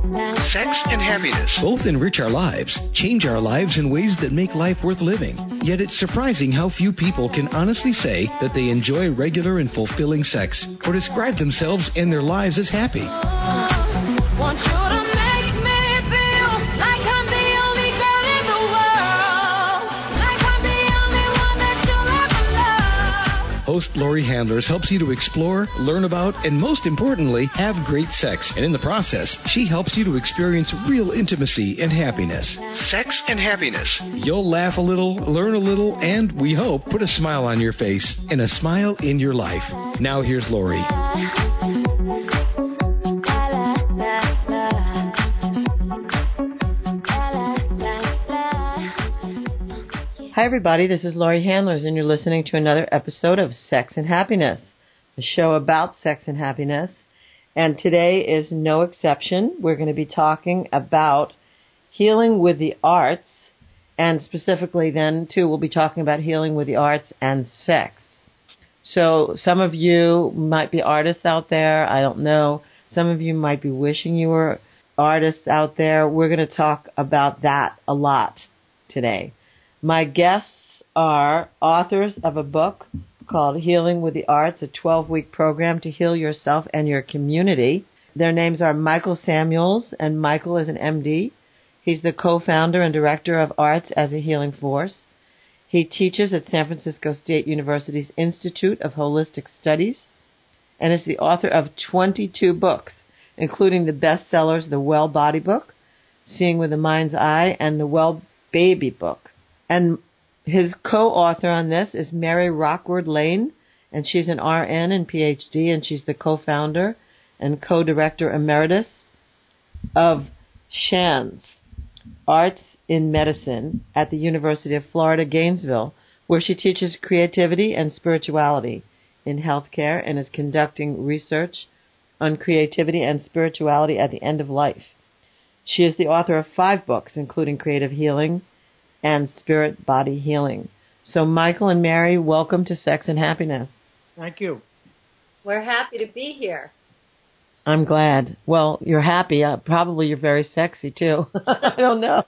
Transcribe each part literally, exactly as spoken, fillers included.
Sex and happiness. Both enrich our lives, change our lives in ways that make life worth living. Yet it's surprising how few people can honestly say that they enjoy regular and fulfilling sex or describe themselves and their lives as happy. Want you to make me feel like I'm the only girl in the world, like I'm the only one that you'll ever love. Host Lori Handlers helps you to explore, learn about, and most importantly, have great sex. And in the process, she helps you to experience real intimacy and happiness. Sex and happiness. You'll laugh a little, learn a little, and we hope put a smile on your face and a smile in your life. Now here's Lori. Hi, everybody. This is Lori Handlers, and you're listening to another episode of Sex and Happiness, a show about sex and happiness. And today is no exception. We're going to be talking about healing with the arts, and specifically then, too, we'll be talking about healing with the arts and sex. So some of you might be artists out there. I don't know. Some of you might be wishing you were artists out there. We're going to talk about that a lot today. My guests are authors of a book called Healing with the Arts, a twelve-week program to heal yourself and your community. Their names are Michael Samuels, and Michael is an M D. He's the co-founder and director of Arts as a Healing Force. He teaches at San Francisco State University's Institute of Holistic Studies and is the author of twenty-two books, including the bestsellers The Well Body Book, Seeing with the Mind's Eye, and The Well Baby Book. And his co-author on this is Mary Rockwood Lane, and she's an R N and P H D, and she's the co-founder and co-director emeritus of SHANS, Arts in Medicine, at the University of Florida, Gainesville, where she teaches creativity and spirituality in healthcare and is conducting research on creativity and spirituality at the end of life. She is the author of five books, including Creative Healing and Spirit Body Healing. So Michael and Mary, welcome to Sex and Happiness. Thank you. We're happy to be here. I'm glad. Well, you're happy. Uh, probably you're very sexy, too. I don't know.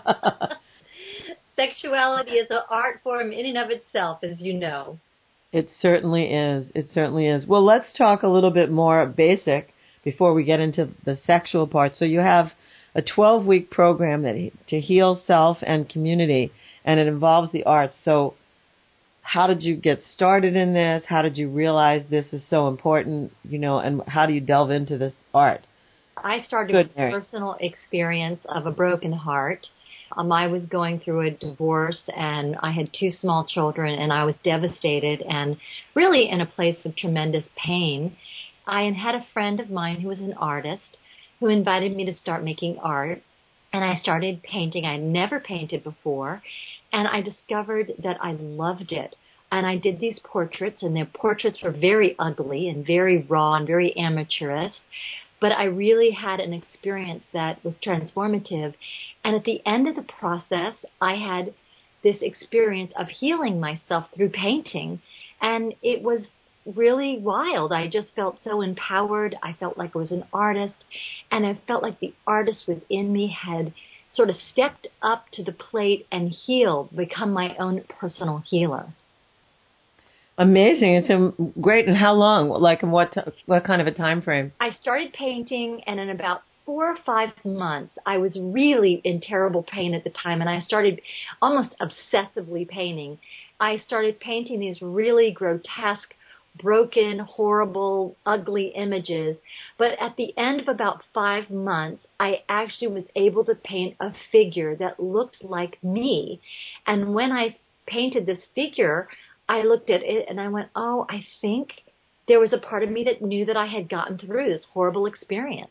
Sexuality is an art form in and of itself, as you know. It certainly is. It certainly is. Well, let's talk a little bit more basic before we get into the sexual part. So you have a twelve-week program that to heal self and community, and it involves the arts. So how did you get started in this? How did you realize this is so important, you know, and how do you delve into this art? I started Good, with a personal experience of a broken heart. Um, I was going through a divorce, and I had two small children, and I was devastated and really in a place of tremendous pain. I had a friend of mine who was an artist who invited me to start making art, and I started painting. I had never painted before, and I discovered that I loved it. And I did these portraits, and their portraits were very ugly and very raw and very amateurish, but I really had an experience that was transformative. And at the end of the process, I had this experience of healing myself through painting, and it was really wild. I just felt so empowered. I felt like I was an artist, and I felt like the artist within me had sort of stepped up to the plate and healed, become my own personal healer. Amazing. It's um, great. And how long? Like, in what what kind of a time frame? I started painting, and in about four or five months, I was really in terrible pain at the time, and I started almost obsessively painting. I started painting these really grotesque, broken, horrible, ugly images. But at the end of about five months, I actually was able to paint a figure that looked like me. And when I painted this figure, I looked at it and I went, oh, I think there was a part of me that knew that I had gotten through this horrible experience.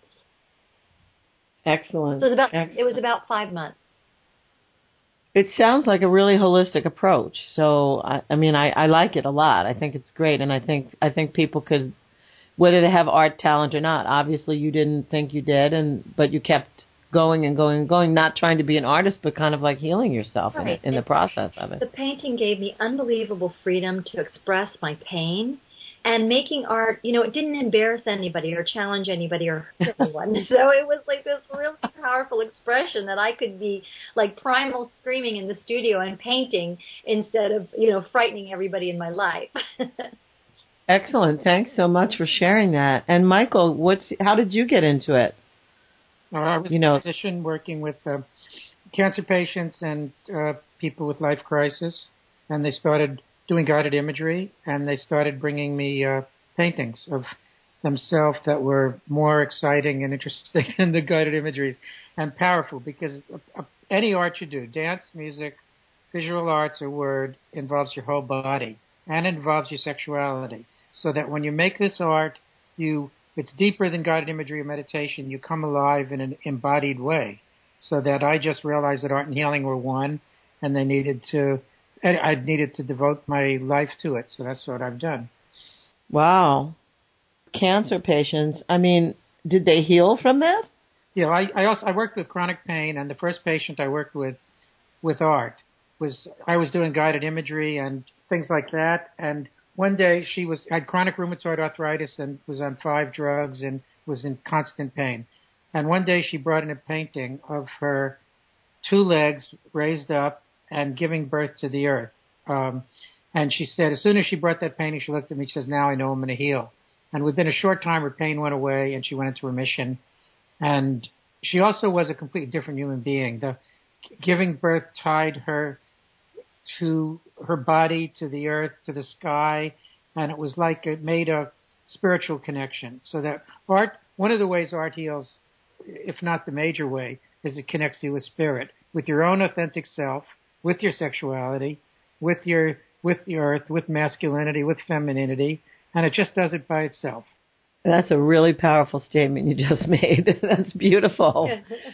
Excellent. So it was about, Excellent. it was about five months. It sounds like a really holistic approach. So, I, I mean, I, I like it a lot. I think it's great. And I think I think people could, whether they have art talent or not, obviously you didn't think you did, and but you kept going and going and going, not trying to be an artist, but kind of like healing yourself right. in, it, in the process of it. The painting gave me unbelievable freedom to express my pain And making art, you know, it didn't embarrass anybody or challenge anybody or hurt anyone. So it was like this really powerful expression that I could be like primal screaming in the studio and painting instead of, you know, frightening everybody in my life. Excellent. Thanks so much for sharing that. And Michael, what's how did you get into it? Uh, I was You know- a physician working with uh, cancer patients and uh, people with life crisis, and they started doing guided imagery, and they started bringing me uh, paintings of themselves that were more exciting and interesting than the guided imageries, and powerful, because uh, any art you do, dance, music, visual arts, or word, involves your whole body and involves your sexuality. So that when you make this art, you it's deeper than guided imagery or meditation. You come alive in an embodied way. So that I just realized that art and healing were one, and they needed to, I needed to devote my life to it. So that's what I've done. Wow. Cancer patients, I mean, did they heal from that? Yeah, I, I also I worked with chronic pain, and the first patient I worked with with art was I was doing guided imagery and things like that. And one day she was had chronic rheumatoid arthritis and was on five drugs and was in constant pain. And one day she brought in a painting of her two legs raised up and giving birth to the earth. Um, and she said, as soon as she brought that painting, she looked at me, she says, now I know I'm going to heal. And within a short time, her pain went away and she went into remission. And she also was a completely different human being. The giving birth tied her to her body, to the earth, to the sky. And it was like it made a spiritual connection. So that art, one of the ways art heals, if not the major way, is it connects you with spirit, with your own authentic self, with your sexuality, with your with the earth, with masculinity, with femininity, and it just does it by itself. That's a really powerful statement you just made. That's beautiful.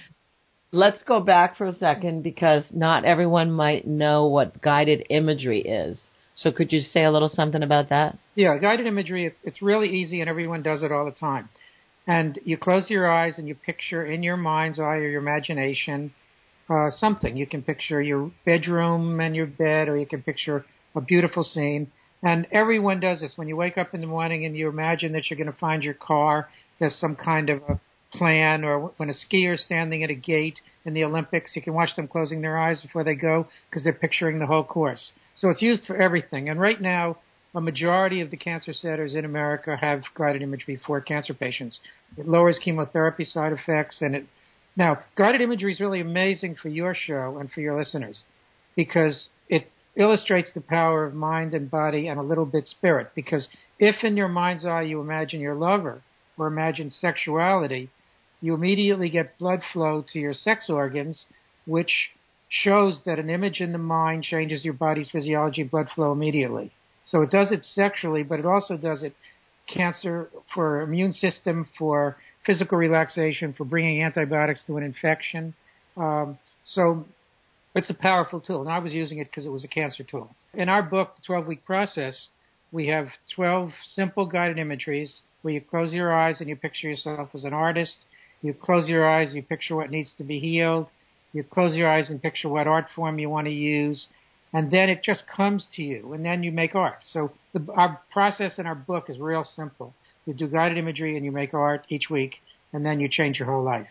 Let's go back for a second because not everyone might know what guided imagery is. So could you say a little something about that? Yeah, guided imagery, it's it's really easy and everyone does it all the time. And you close your eyes and you picture in your mind's eye or your imagination uh, something. You can picture your bedroom and your bed, or you can picture a beautiful scene. And everyone does this. When you wake up in the morning and you imagine that you're going to find your car, there's some kind of a plan. Or when a skier is standing at a gate in the Olympics, you can watch them closing their eyes before they go because they're picturing the whole course. So it's used for everything. And right now, a majority of the cancer centers in America have guided imagery for cancer patients. It lowers chemotherapy side effects. And it now, guided imagery is really amazing for your show and for your listeners because it illustrates the power of mind and body and a little bit spirit. Because if in your mind's eye you imagine your lover or imagine sexuality, you immediately get blood flow to your sex organs, which shows that an image in the mind changes your body's physiology, blood flow immediately. So it does it sexually, but it also does it cancer, for immune system, for physical relaxation, for bringing antibiotics to an infection. Um, so it's a powerful tool, and I was using it because it was a cancer tool. In our book, The twelve-Week Process, we have twelve simple guided imageries where you close your eyes and you picture yourself as an artist. You close your eyes, you picture what needs to be healed. You close your eyes and picture what art form you want to use. And then it just comes to you, and then you make art. So the, our process in our book is real simple. You do guided imagery and you make art each week, and then you change your whole life.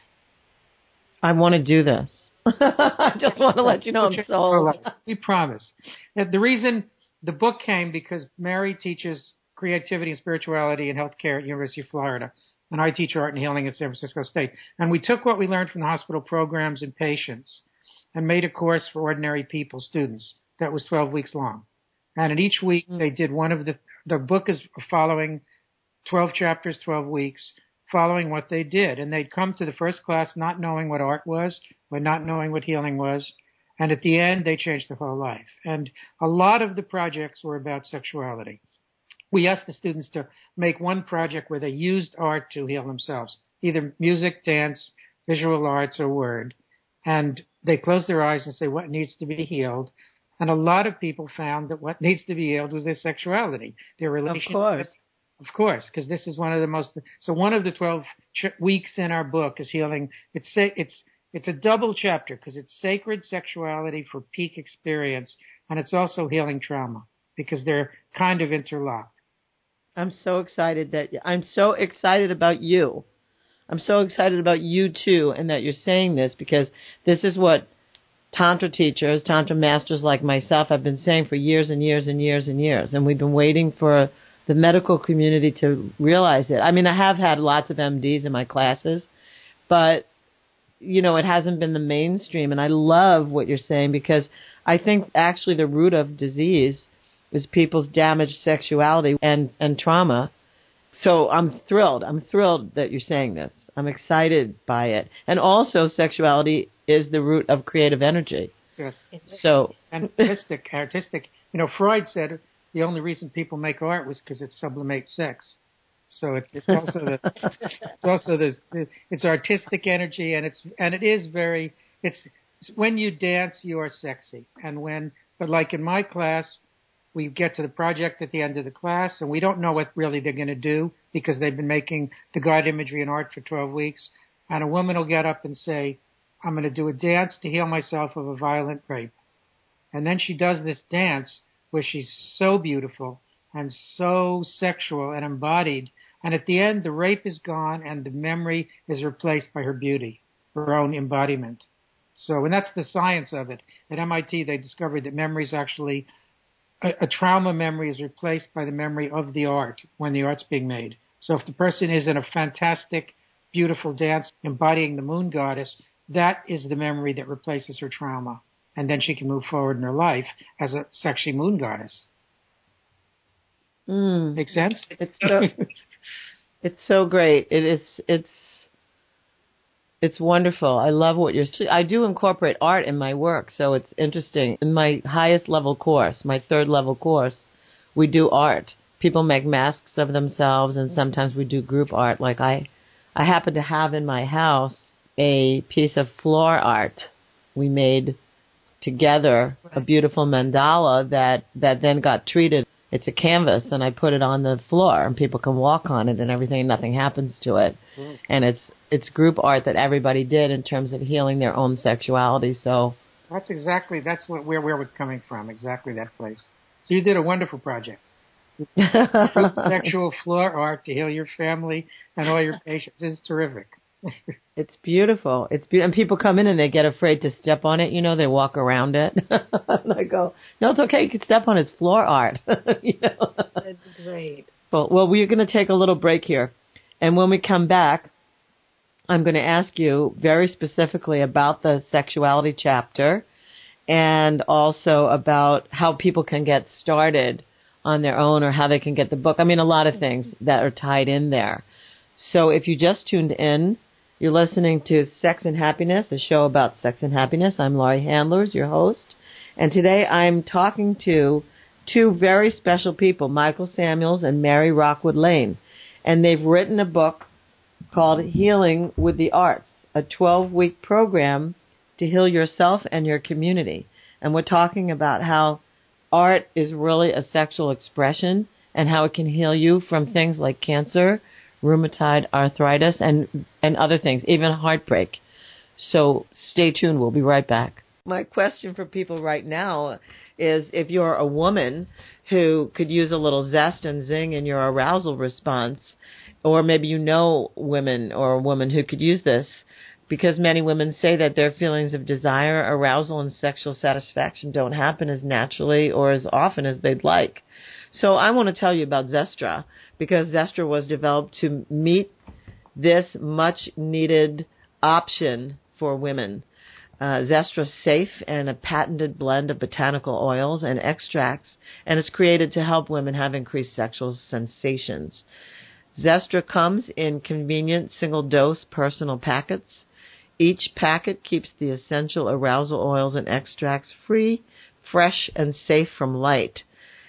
I want to do this. I just want to let you know I'm sold. We promise. The reason the book came because Mary teaches creativity and spirituality and healthcare at University of Florida, and I teach art and healing at San Francisco State. And we took what we learned from the hospital programs and patients and made a course for ordinary people, students, that was twelve weeks long. And in each week they did one of the, the book is following twelve chapters, twelve weeks, following what they did. And they'd come to the first class not knowing what art was, or not knowing what healing was. And at the end, they changed their whole life. And a lot of the projects were about sexuality. We asked the students to make one project where they used art to heal themselves, either music, dance, visual arts, or word. And they closed their eyes and say, what needs to be healed? And a lot of people found that what needs to be healed was their sexuality, their relationship. Of course. Of course, because this is one of the most. So one of the twelve ch- weeks in our book is healing. It's it's it's a double chapter because it's sacred sexuality for peak experience, and it's also healing trauma because they're kind of interlocked. I'm so excited that I'm so excited about you. I'm so excited about you too, and that you're saying this, because this is what Tantra teachers, Tantra masters like myself have been saying for years and years and years and years. And we've been waiting for the medical community to realize it. I mean, I have had lots of M Ds in my classes, but, you know, it hasn't been the mainstream. And I love what you're saying, because I think actually the root of disease is people's damaged sexuality and, and trauma. So I'm thrilled. I'm thrilled that you're saying this. I'm excited by it. And also sexuality is the root of creative energy. Yes. So and artistic, artistic. You know, Freud said the only reason people make art was because it sublimates sex. So it's, it's also the it's also the, the it's artistic energy, and it's and it is very it's when you dance you are sexy, and when but like in my class, we get to the project at the end of the class, and we don't know what really they're going to do, because they've been making the guide imagery and art for twelve weeks. And a woman will get up and say, I'm going to do a dance to heal myself of a violent rape. And then she does this dance where she's so beautiful and so sexual and embodied. And at the end, the rape is gone and the memory is replaced by her beauty, her own embodiment. So, and that's the science of it. At M I T, they discovered that memory is actually A, a trauma memory is replaced by the memory of the art when the art's being made. So if the person is in a fantastic, beautiful dance embodying the moon goddess, that is the memory that replaces her trauma. And then she can move forward in her life as a sexy moon goddess. Mm. Make sense? It's so, it's so great. It is, it's, It's wonderful. I love what you're saying. I do incorporate art in my work, so it's interesting. In my highest level course, my third level course, we do art. People make masks of themselves, and sometimes we do group art. Like I, I happen to have in my house a piece of floor art. We made together a beautiful mandala that, that then got treated. It's a canvas, and I put it on the floor, and people can walk on it and everything, and nothing happens to it. Mm. And it's it's group art that everybody did in terms of healing their own sexuality. So that's exactly that's what where where we're coming from. Exactly that place. So you did a wonderful project. Sexual floor art to heal your family and all your patients. It's terrific. It's beautiful. It's be- and people come in and they get afraid to step on it. You know, they walk around it. And I go, no, it's okay. You can step on it. It's floor art. You know? That's great. Well, well, we're going to take a little break here. And when we come back, I'm going to ask you very specifically about the sexuality chapter, and also about how people can get started on their own, or how they can get the book. I mean, a lot of things that are tied in there. So if you just tuned in, you're listening to Sex and Happiness, a show about sex and happiness. I'm Laurie Handlers, your host. And today I'm talking to two very special people, Michael Samuels and Mary Rockwood Lane. And they've written a book called Healing with the Arts, a twelve-week program to heal yourself and your community. And we're talking about how art is really a sexual expression, and how it can heal you from things like cancer, rheumatoid arthritis, and, and other things, even heartbreak. So stay tuned. We'll be right back. My question for people right now is, if you're a woman who could use a little zest and zing in your arousal response, or maybe you know women or a woman who could use this, because many women say that their feelings of desire, arousal, and sexual satisfaction don't happen as naturally or as often as they'd like. So I want to tell you about Zestra, because Zestra was developed to meet this much-needed option for women. Uh, Zestra's safe and a patented blend of botanical oils and extracts, and it's created to help women have increased sexual sensations. Zestra comes in convenient single-dose personal packets. Each packet keeps the essential arousal oils and extracts free, fresh, and safe from light.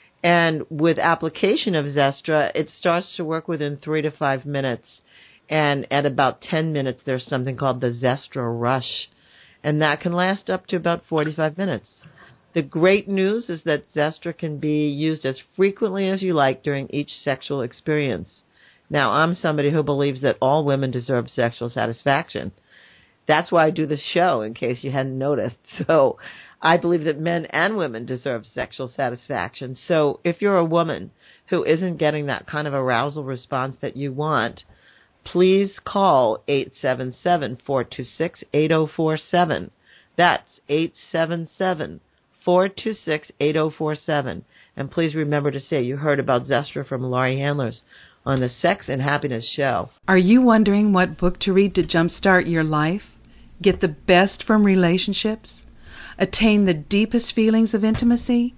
And with application of Zestra, it starts to work within three to five minutes. And at about ten minutes, there's something called the Zestra Rush. And that can last up to about forty-five minutes. The great news is that Zestra can be used as frequently as you like during each sexual experience. Now, I'm somebody who believes that all women deserve sexual satisfaction. That's why I do this show, in case you hadn't noticed. So I believe that men and women deserve sexual satisfaction. So if you're a woman who isn't getting that kind of arousal response that you want, please call eight seven seven, four two six, eight zero four seven. That's eight seven seven, four two six, eight zero four seven. And please remember to say you heard about Zestra from Laurie Handlers on the Sex and Happiness Show. Are you wondering what book to read to jumpstart your life? Get the best from relationships? Attain the deepest feelings of intimacy?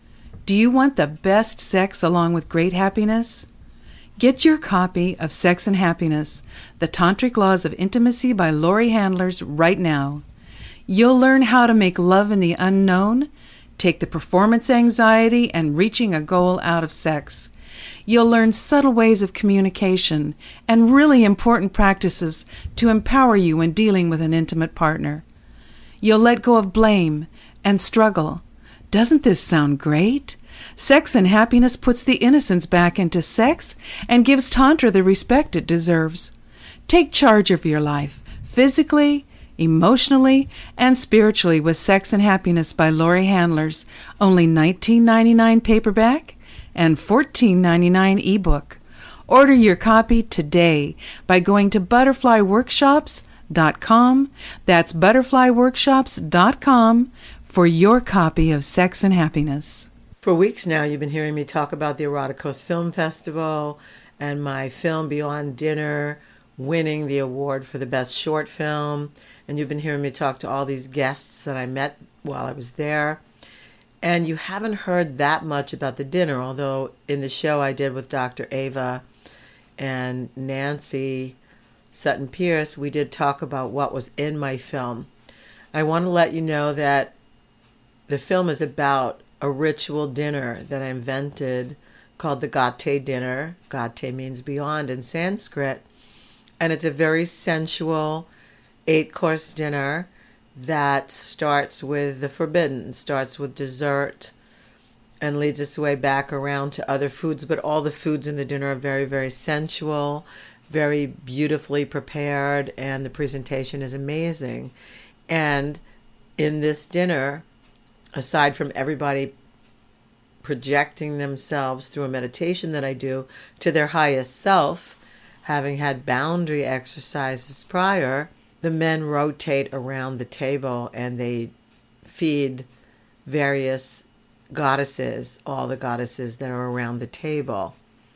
Do you want the best sex along with great happiness? Get your copy of Sex and Happiness, The Tantric Laws of Intimacy by Laurie Handlers right now. You'll learn how to make love in the unknown, take the performance anxiety and reaching a goal out of sex. You'll learn subtle ways of communication and really important practices to empower you when dealing with an intimate partner. You'll let go of blame and struggle. Doesn't this sound great? Sex and Happiness puts the innocence back into sex and gives Tantra the respect it deserves. Take charge of your life, physically, emotionally, and spiritually with Sex and Happiness by Laurie Handlers, only nineteen ninety-nine paperback and fourteen ninety-nine ebook. Order your copy today by going to butterfly workshops dot com. That's butterfly workshops dot com for your copy of Sex and Happiness. For weeks now, you've been hearing me talk about the Erotic Coast Film Festival and my film Beyond Dinner winning the award for the best short film. And you've been hearing me talk to all these guests that I met while I was there. And you haven't heard that much about the dinner, although in the show I did with Doctor Ava and Nancy Sutton Pierce, we did talk about what was in my film. I want to let you know that the film is about a ritual dinner that I invented called the Gate dinner. Gate means beyond in Sanskrit. And it's a very sensual eight-course dinner that starts with the forbidden, starts with dessert, and leads its way back around to other foods. But all the foods in the dinner are very, very sensual, very beautifully prepared, and the presentation is amazing. And in this dinner, aside from everybody projecting themselves through a meditation that I do to their highest self, having had boundary exercises prior, the men rotate around the table and they feed various goddesses, all the goddesses that are around the table.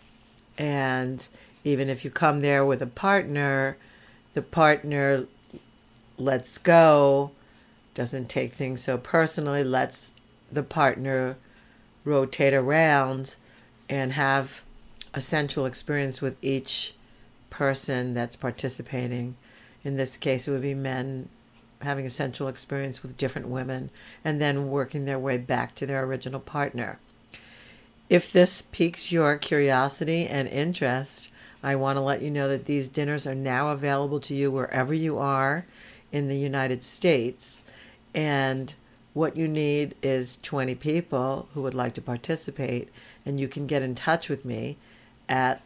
And even if you come there with a partner, the partner lets go, doesn't take things so personally, lets the partner rotate around and have a sensual experience with each person that's participating. In this case, it would be men having a sensual experience with different women and then working their way back to their original partner. If this piques your curiosity and interest, I want to let you know that these dinners are now available to you wherever you are in the United States. And what you need is twenty people who would like to participate. And you can get in touch with me at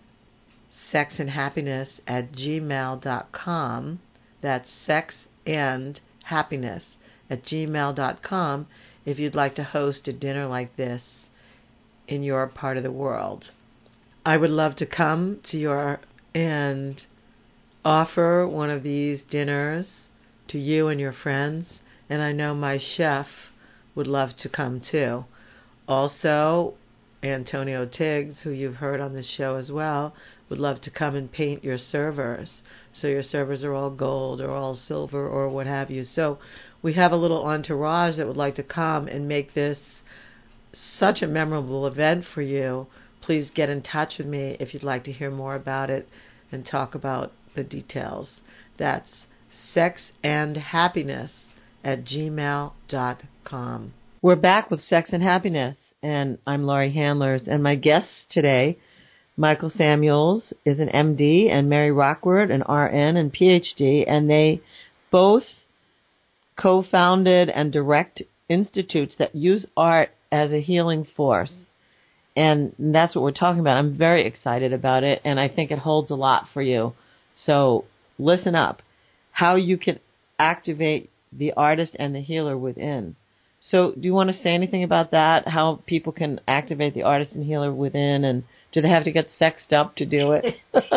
sexandhappiness at gmail dot com. That's sex and happiness at gmail dot com if you'd like to host a dinner like this in your part of the world. I would love to come to your and offer one of these dinners to you and your friends, and I know my chef would love to come too. Also, Antonio Tiggs, who you've heard on this show as well, would love to come and paint your servers. So your servers are all gold or all silver or what have you. So we have a little entourage that would like to come and make this such a memorable event for you. Please get in touch with me if you'd like to hear more about it and talk about the details. That's sexandhappiness at gmail dot com. We're back with Sex and Happiness, and I'm Laurie Handlers, and my guests today, Michael Samuels is an M D, and Mary Rockwood an R N and P H D, and they both co-founded and direct institutes that use art as a healing force. And that's what we're talking about. I'm very excited about it, and I think it holds a lot for you. So listen up. how you can activate the artist and the healer within. So do you want to say anything about that, how people can activate the artist and healer within, and do they have to get sexed up to do it?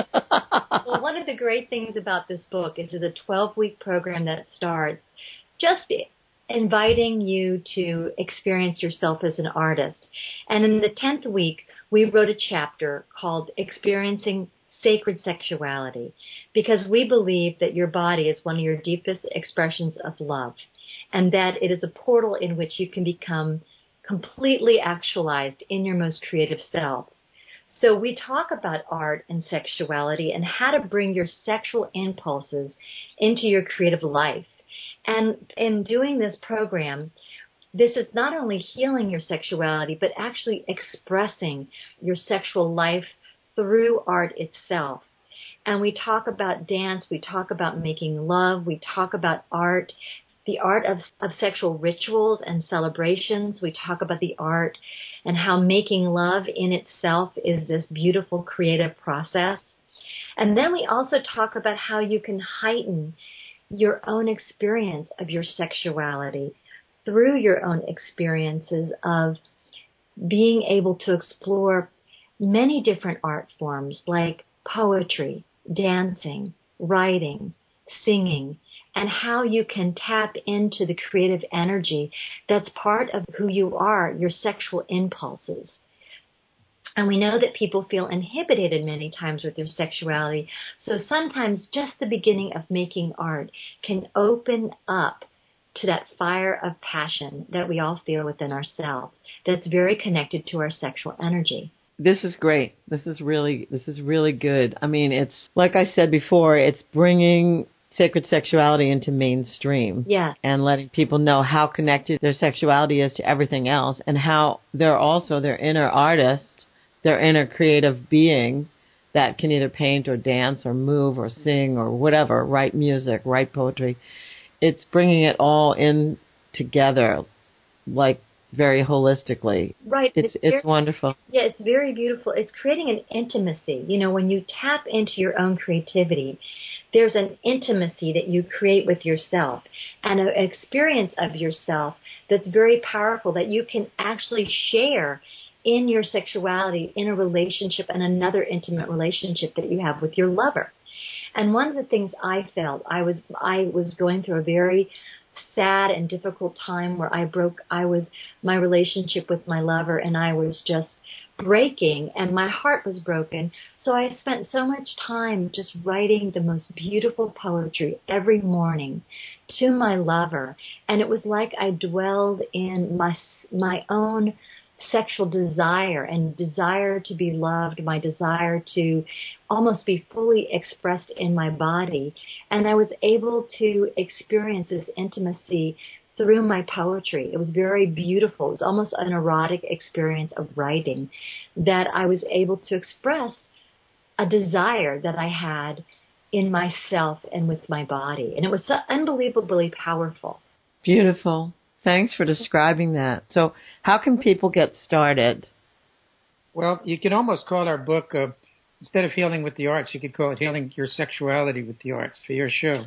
Well, one of the great things about this book is it's a twelve-week program that starts just inviting you to experience yourself as an artist. And in the tenth week, we wrote a chapter called Experiencing Sacred Sexuality, because we believe that your body is one of your deepest expressions of love, and that it is a portal in which you can become completely actualized in your most creative self. So we talk about art and sexuality and how to bring your sexual impulses into your creative life. And in doing this program, this is not only healing your sexuality, but actually expressing your sexual life through art itself. And we talk about dance, we talk about making love, we talk about art, the art of, of sexual rituals and celebrations. We talk about the art and how making love in itself is this beautiful creative process. And then we also talk about how you can heighten your own experience of your sexuality through your own experiences of being able to explore many different art forms like poetry, dancing, writing, singing, and how you can tap into the creative energy that's part of who you are, your sexual impulses. And we know that people feel inhibited many times with their sexuality. So sometimes just the beginning of making art can open up to that fire of passion that we all feel within ourselves that's very connected to our sexual energy. This is great. This is really, this is really good. I mean, it's, like I said before, it's bringing sacred sexuality into mainstream. Yeah. And letting people know how connected their sexuality is to everything else, and how they're also their inner artist, their inner creative being that can either paint or dance or move or sing or whatever, write music, write poetry. It's bringing it all in together, like very holistically. Right. It's it's, very, it's wonderful. Yeah, it's very beautiful. It's creating an intimacy. You know, when you tap into your own creativity, there's an intimacy that you create with yourself and an experience of yourself that's very powerful that you can actually share in your sexuality, in a relationship, and another intimate relationship that you have with your lover. And one of the things I felt, I was I was going through a very sad and difficult time where I broke, I was, my relationship with my lover, and I was just breaking, and my heart was broken. So I spent so much time just writing the most beautiful poetry every morning to my lover, and it was like I dwelled in my my own sexual desire and desire to be loved, my desire to almost be fully expressed in my body. And I was able to experience this intimacy through my poetry. It was very beautiful. It was almost an erotic experience of writing that I was able to express a desire that I had in myself and with my body. And it was so unbelievably powerful. Beautiful. Thanks for describing that. So how can people get started? Well, you can almost call our book, uh, instead of Healing with the Arts, you could call it Healing Your Sexuality with the Arts for your show.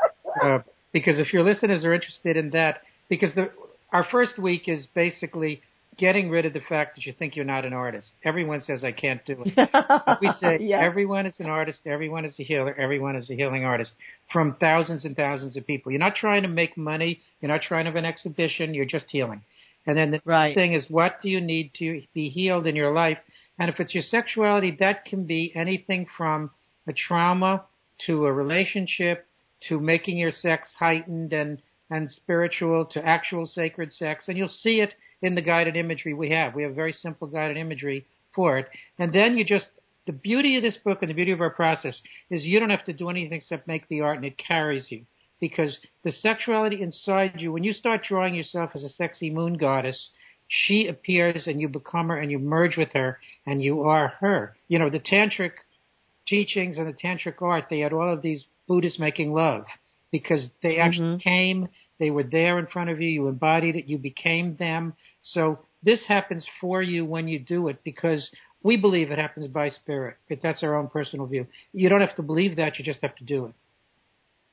Uh, because if your listeners are interested in that, because the, our first week is basically getting rid of the fact that you think you're not an artist. Everyone says, I can't do it. We say yeah. Everyone is an artist, everyone is a healer, everyone is a healing artist from thousands and thousands of people. You're not trying to make money. You're not trying to have an exhibition. You're just healing. And then the right. thing is, what do you need to be healed in your life? And if it's your sexuality, that can be anything from a trauma to a relationship to making your sex heightened and and spiritual to actual sacred sex. And you'll see it in the guided imagery we have. We have very simple guided imagery for it. And then you just, the beauty of this book and the beauty of our process is you don't have to do anything except make the art, and it carries you. Because the sexuality inside you, when you start drawing yourself as a sexy moon goddess, she appears and you become her and you merge with her and you are her. You know, the tantric teachings and the tantric art, they had all of these Buddhists making love. Because they actually mm-hmm. came, they were there in front of you, you embodied it, you became them. So this happens for you when you do it, because we believe it happens by spirit. But that's our own personal view. You don't have to believe that, you just have to do it.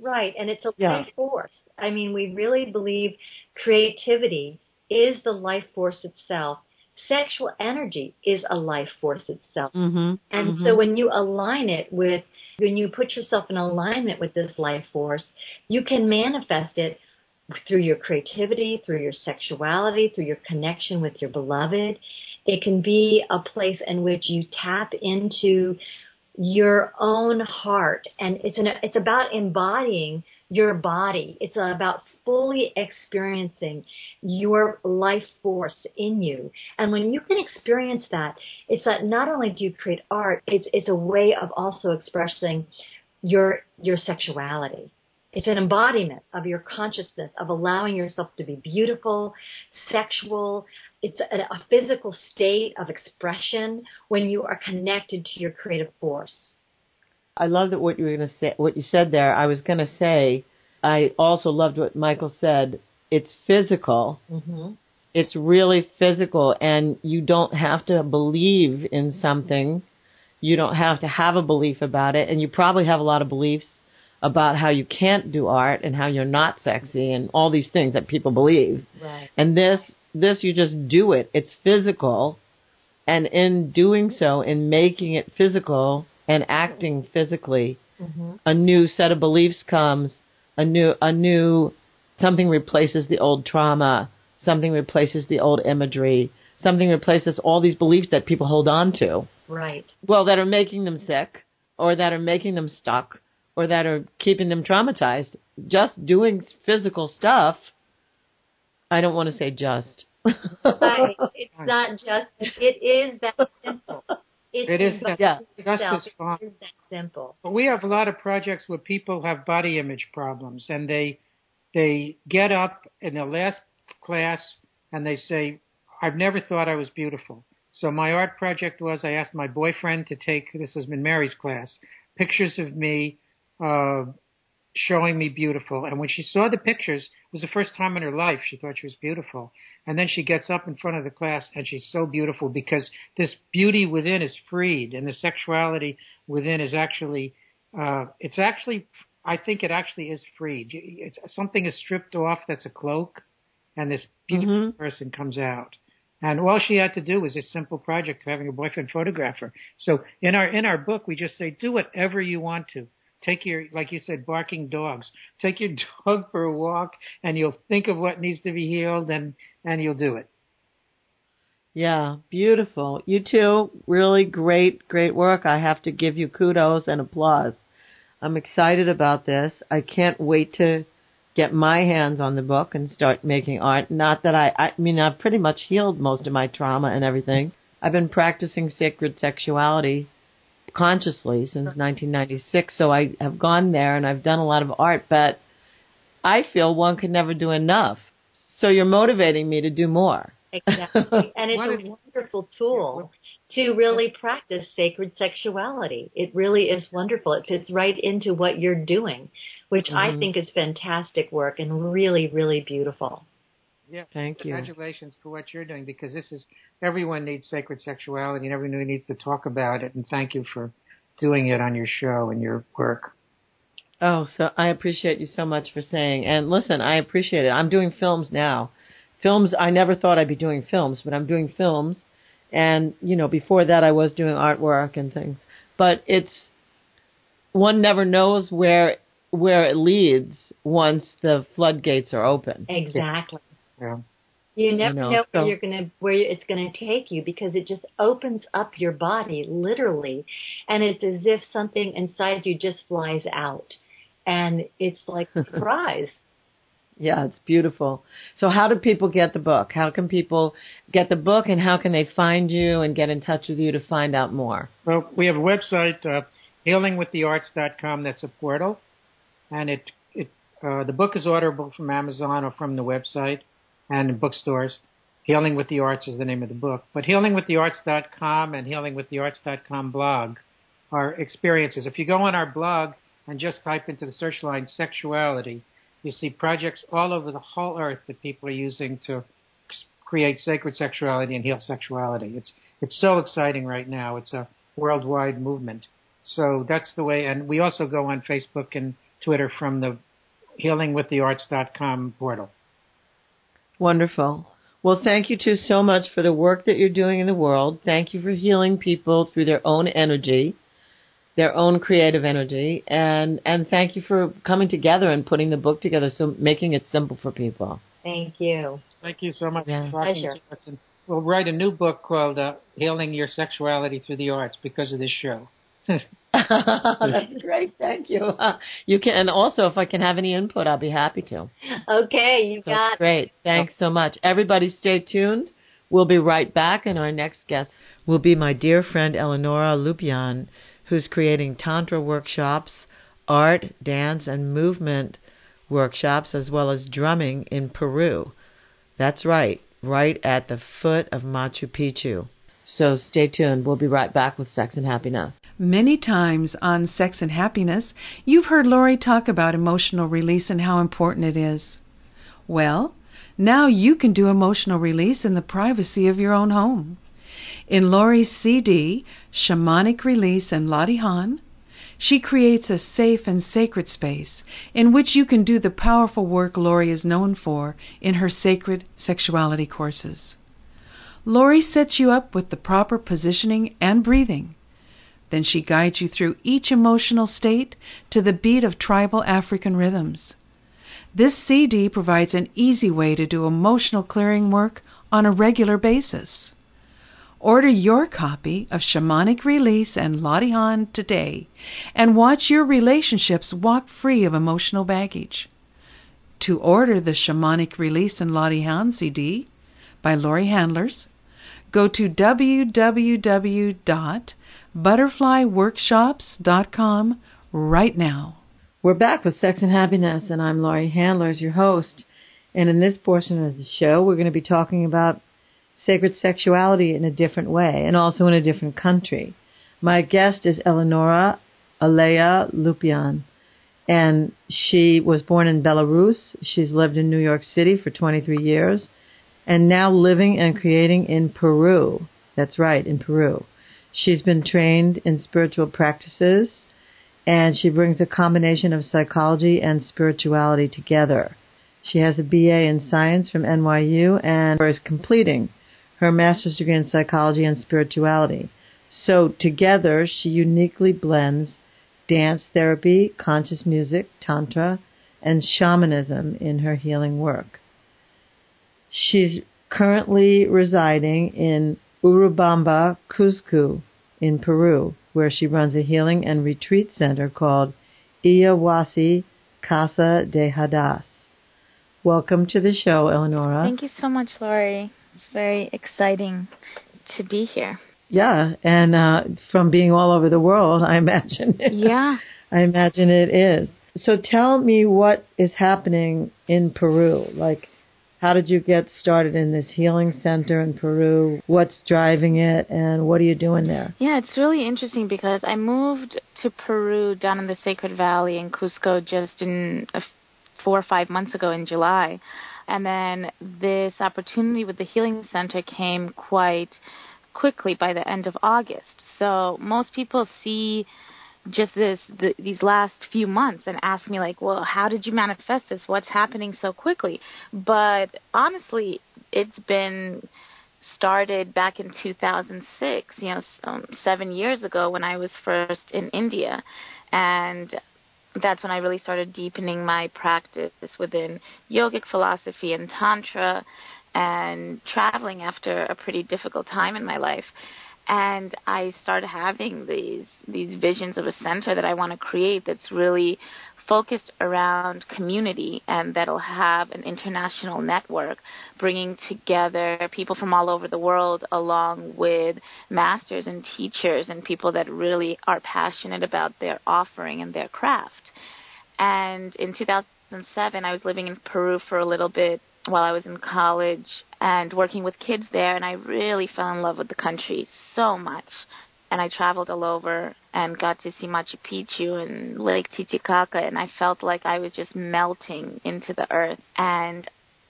Right, and it's a Yeah. life force. I mean, we really believe creativity is the life force itself. Sexual energy is a life force itself. Mm-hmm. And mm-hmm. so when you align it with, when you put yourself in alignment with this life force, you can manifest it through your creativity, through your sexuality, through your connection with your beloved. It can be a place in which you tap into your own heart, and it's an, it's about embodying your body. It's about fully experiencing your life force in you. And when you can experience that, it's that not only do you create art, it's it's a way of also expressing your your sexuality. It's an embodiment of your consciousness, of allowing yourself to be beautiful, sexual. It's a, a physical state of expression when you are connected to your creative force. I loved what you were going to say. What you said there. I was going to say. I also loved what Michael said. It's physical. Mm-hmm. It's really physical, and you don't have to believe in something. You don't have to have a belief about it, and you probably have a lot of beliefs about how you can't do art and how you're not sexy and all these things that people believe. Right. And this, this you just do it. It's physical, and in doing so, in making it physical and acting physically, mm-hmm. a new set of beliefs comes. A new, a new, something replaces the old trauma. Something replaces the old imagery. Something replaces all these beliefs that people hold on to. Right. Well, that are making them sick, or that are making them stuck, or that are keeping them traumatized. Just doing physical stuff. I don't want to say just. Right. It's not just. It is that simple. It, It is that, yeah. just as fun. It is that simple. But we have a lot of projects where people have body image problems, and they they get up in the last class and they say, "I've never thought I was beautiful." So my art project was, I asked my boyfriend to take, this was in Mary's class, pictures of me uh, showing me beautiful. And when she saw the pictures, it was the first time in her life she thought she was beautiful. And then she gets up in front of the class and she's so beautiful because this beauty within is freed, and the sexuality within is actually, uh, it's actually, I think it actually is freed. It's, something is stripped off that's a cloak, and this beautiful Mm-hmm. person comes out. And all she had to do was this simple project of having a boyfriend photograph her. So in our in our book, we just say, do whatever you want to. Take your, like you said, barking dogs. Take your dog for a walk, and you'll think of what needs to be healed, and, and you'll do it. Yeah, beautiful. You two, really great, great work. I have to give you kudos and applause. I'm excited about this. I can't wait to get my hands on the book and start making art. Not that I, I mean, I've pretty much healed most of my trauma and everything. I've been practicing sacred sexuality consciously since nineteen ninety-six, so I have gone there and I've done a lot of art, but I feel one could never do enough. So you're motivating me to do more. Exactly. And it's What a is- wonderful tool to really practice sacred sexuality. It really is wonderful. It fits right into what you're doing, which I Mhm. think is fantastic work and really, really beautiful. Yeah. Thank you. Congratulations for what you're doing, because this is, everyone needs sacred sexuality and everyone needs to talk about it. And thank you for doing it on your show and your work. Oh, so I appreciate you so much for saying. And listen, I appreciate it. I'm doing films now. Films, I never thought I'd be doing films, but I'm doing films. And, you know, before that I was doing artwork and things. But it's, one never knows where where it leads once the floodgates are open. Exactly. Yeah. You never You know, know, so- where you're gonna where it's gonna take you, because it just opens up your body literally, and it's as if something inside you just flies out, and it's like a surprise. Yeah, it's beautiful. So how do people get the book? How can people get the book, and how can they find you and get in touch with you to find out more? Well, we have a website, uh, healing with the arts dot com. That's a portal. And it, it uh, the book is orderable from Amazon or from the website and in bookstores. Healing with the Arts is the name of the book. But healing with the arts dot com and healing with the arts dot com blog are experiences. If you go on our blog and just type into the search line sexuality, you see projects all over the whole earth that people are using to create sacred sexuality and heal sexuality. It's it's so exciting right now. It's a worldwide movement. So that's the way. And we also go on Facebook and Twitter from the healing with the arts dot com portal. Wonderful. Well, thank you two so much for the work that you're doing in the world. Thank you for healing people through their own energy, their own creative energy, and, and thank you for coming together and putting the book together, so making it simple for people. Thank you. Thank you so much Yeah. for talking Pleasure. to us. And we'll write a new book called uh, Healing Your Sexuality Through the Arts because of this show. That's great. Thank you. Uh, you can, and also if I can have any input, I'll be happy to. Okay, you got That's great. Thanks so much. Everybody stay tuned. We'll be right back, and our next guest will be my dear friend Eleonora Lupian, who's creating Tantra workshops, art, dance, and movement workshops, as well as drumming in Peru. That's right, right at the foot of Machu Picchu. So stay tuned. We'll be right back with Sex and Happiness. Many times on Sex and Happiness, you've heard Lori talk about emotional release and how important it is. Well, now you can do emotional release in the privacy of your own home. In Lori's C D, Shamanic Release and Latihan, she creates a safe and sacred space in which you can do the powerful work Lori is known for in her sacred sexuality courses. Lori sets you up with the proper positioning and breathing. Then she guides you through each emotional state to the beat of tribal African rhythms. This C D provides an easy way to do emotional clearing work on a regular basis. Order your copy of Shamanic Release and Latihan today and watch your relationships walk free of emotional baggage. To order the Shamanic Release and Latihan C D by Lori Handlers, go to w w w dot butterfly workshops dot com right now. We're back with Sex and Happiness, and I'm Lori Handlers, your host. And in this portion of the show, we're going to be talking about sacred sexuality in a different way, and also in a different country. My guest is Eleonora Alea Lupian, and she was born in Belarus. She's lived in New York City for twenty-three years, and now living and creating in Peru. That's right, in Peru. She's been trained in spiritual practices, and she brings a combination of psychology and spirituality together. She has a B A in science from N Y U and is completing her master's degree in psychology and spirituality. So together, she uniquely blends dance therapy, conscious music, tantra, and shamanism in her healing work. She's currently residing in Urubamba, Cusco, in Peru, where she runs a healing and retreat center called Iyawasi Casa de Hadas. Welcome to the show, Eleonora. Thank you so much, Lori. It's very exciting to be here. Yeah, and uh, from being all over the world, I imagine. Yeah. I imagine it is. So tell me what is happening in Peru. Like, how did you get started in this healing center in Peru? What's driving it, and what are you doing there? Yeah, it's really interesting because I moved to Peru down in the Sacred Valley in Cusco just in a, four or five months ago in July. And then this opportunity with the healing center came quite quickly by the end of August. So most people see just this the, these last few months and ask me, like, well, how did you manifest this? What's happening so quickly? But honestly, it's been started back in two thousand six, you know, um, seven years ago when I was first in India. And that's when I really started deepening my practice within yogic philosophy and tantra and traveling after a pretty difficult time in my life. And I started having these these visions of a center that I want to create that's really focused around community and that'll have an international network, bringing together people from all over the world along with masters and teachers and people that really are passionate about their offering and their craft. And in two thousand seven, I was living in Peru for a little bit while I was in college and working with kids there, and I really fell in love with the country so much. And I traveled all over and got to see Machu Picchu and Lake Titicaca, and I felt like I was just melting into the earth. And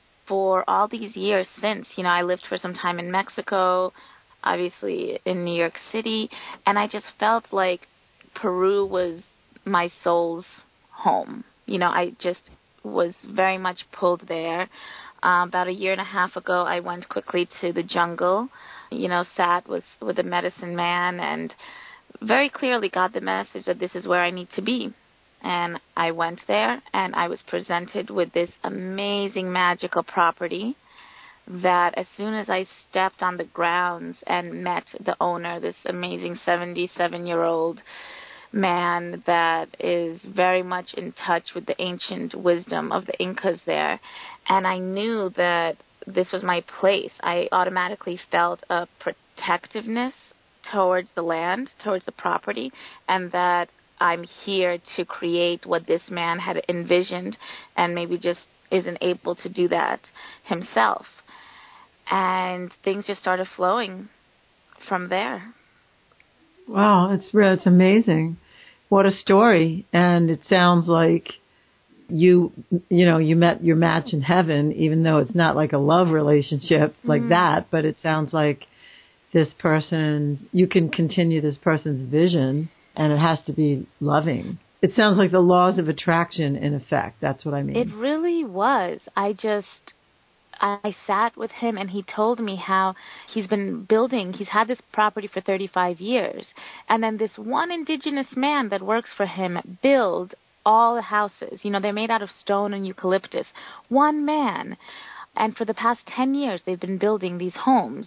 for all these years since, you know, I lived for some time in Mexico, obviously in New York City, and I just felt like Peru was my soul's home. You know, I just was very much pulled there. Um, about a year and a half ago, I went quickly to the jungle, you know, sat with, with a medicine man and very clearly got the message that this is where I need to be. And I went there and I was presented with this amazing magical property that as soon as I stepped on the grounds and met the owner, this amazing seventy-seven-year-old man that is very much in touch with the ancient wisdom of the Incas there, and I knew that this was my place. I automatically felt a protectiveness towards the land, towards the property, and that I'm here to create what this man had envisioned and maybe just isn't able to do that himself. And things just started flowing from there. Wow, it's real. It's amazing. What a story. And it sounds like you, you know, you met your match in heaven, even though it's not like a love relationship like mm-hmm. that, but it sounds like this person, you can continue this person's vision and it has to be loving. It sounds like the laws of attraction in effect. That's what I mean. It really was. I just... I sat with him and he told me how he's been building, he's had this property for thirty-five years. And then this one indigenous man that works for him build all the houses. You know, they're made out of stone and eucalyptus. One man. And for the past ten years, they've been building these homes.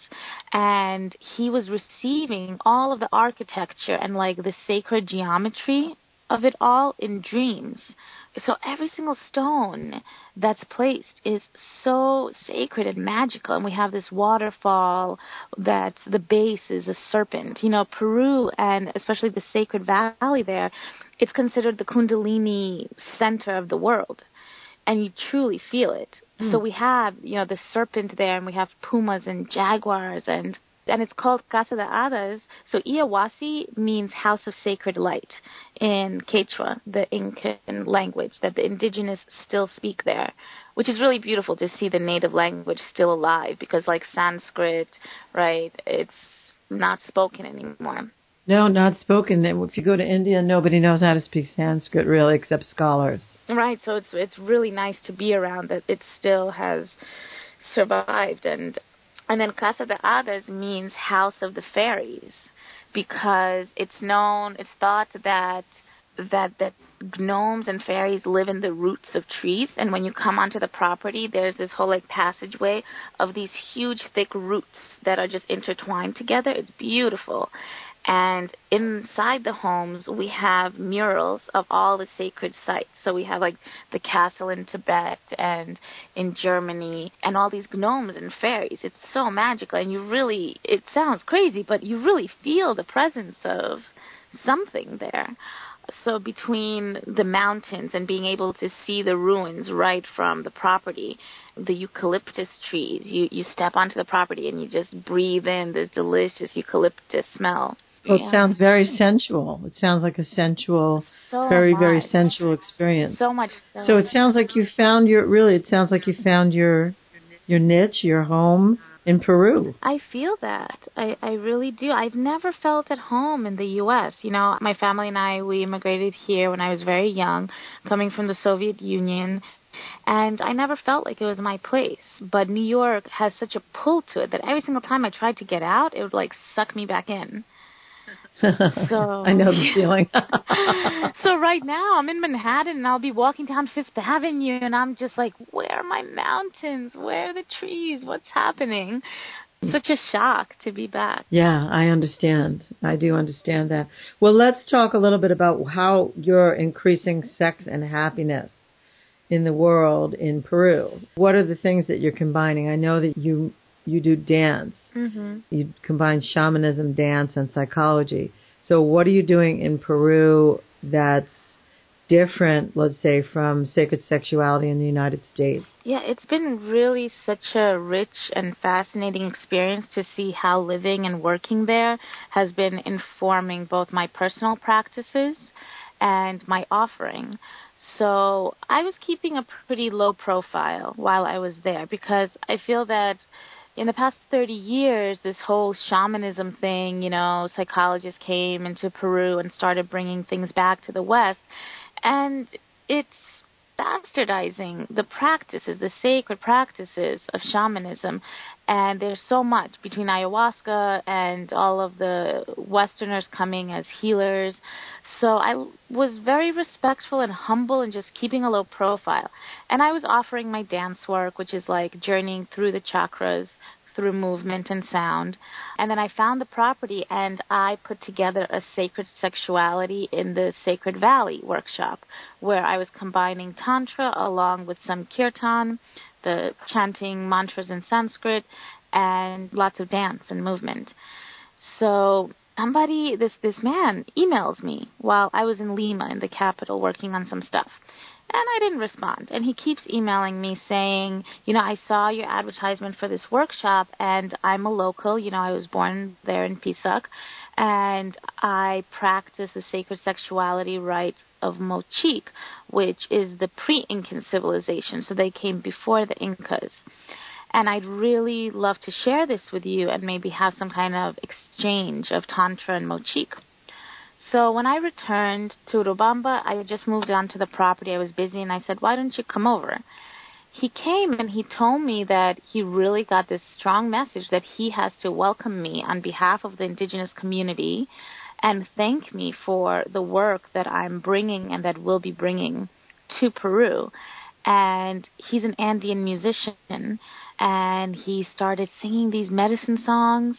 And he was receiving all of the architecture and like the sacred geometry of it all in dreams. So every single stone that's placed is so sacred and magical. And we have this waterfall that's the base is a serpent. You know, Peru and especially the Sacred Valley there, it's considered the Kundalini center of the world. And you truly feel it. Mm. So we have, you know, the serpent there and we have pumas and jaguars and and it's called Casa de Hadas. So Iawasi means house of sacred light in Quechua, the Incan language that the indigenous still speak there, which is really beautiful to see the native language still alive because like Sanskrit, right, it's not spoken anymore. No, not spoken. If you go to India, nobody knows how to speak Sanskrit really except scholars. Right, so it's it's really nice to be around that it still has survived. And And then Casa de Hadas means house of the fairies because it's known, it's thought that that that gnomes and fairies live in the roots of trees. And when you come onto the property, there's this whole like passageway of these huge thick roots that are just intertwined together. It's beautiful. And inside the homes, we have murals of all the sacred sites. So we have like the castle in Tibet and in Germany and all these gnomes and fairies. It's so magical. And you really, it sounds crazy, but you really feel the presence of something there. So between the mountains and being able to see the ruins right from the property, the eucalyptus trees, you, you step onto the property and you just breathe in this delicious eucalyptus smell. Well, it yeah. sounds very sensual. It sounds like a sensual, so very, much. very sensual experience. So much. So, so it sounds like you found your, really, it sounds like you found your your niche, your home in Peru. I feel that. I, I really do. I've never felt at home in the U S. You know, my family and I, we immigrated here when I was very young, coming from the Soviet Union. And I never felt like it was my place. But New York has such a pull to it that every single time I tried to get out, it would like suck me back in. So I know the feeling. So right now I'm in Manhattan and I'll be walking down Fifth Avenue and I'm just like, where are my mountains? Where are the trees? What's happening? Such a shock to be back. Yeah, I understand. I do understand that. Well, let's talk a little bit about how you're increasing sex and happiness in the world in Peru. What are the things that you're combining? I know that you you do dance. Mm-hmm. You combine shamanism, dance, and psychology. So what are you doing in Peru that's different, let's say, from sacred sexuality in the United States? Yeah, it's been really such a rich and fascinating experience to see how living and working there has been informing both my personal practices and my offering. So I was keeping a pretty low profile while I was there because I feel that in the past thirty years, this whole shamanism thing, you know, psychologists came into Peru and started bringing things back to the West. And it's bastardizing the practices, the sacred practices of shamanism. And there's so much between ayahuasca and all of the Westerners coming as healers. So I was very respectful and humble and just keeping a low profile. And I was offering my dance work, which is like journeying through the chakras, through movement and sound. And then I found the property and I put together a Sacred Sexuality in the Sacred Valley workshop, where I was combining Tantra along with some Kirtan, the chanting mantras in Sanskrit, and lots of dance and movement. So somebody, this, this man emails me while I was in Lima, in the capital, working on some stuff. And I didn't respond. And he keeps emailing me saying, you know, I saw your advertisement for this workshop, and I'm a local. You know, I was born there in Pisac, and I practice the sacred sexuality rites of Mochique, which is the pre-Incan civilization. So they came before the Incas. And I'd really love to share this with you and maybe have some kind of exchange of Tantra and Mochique. So when I returned to Urubamba, I had just moved on to the property. I was busy, and I said, why don't you come over? He came, and he told me that he really got this strong message that he has to welcome me on behalf of the indigenous community and thank me for the work that I'm bringing and that we'll be bringing to Peru. And he's an Andean musician, and he started singing these medicine songs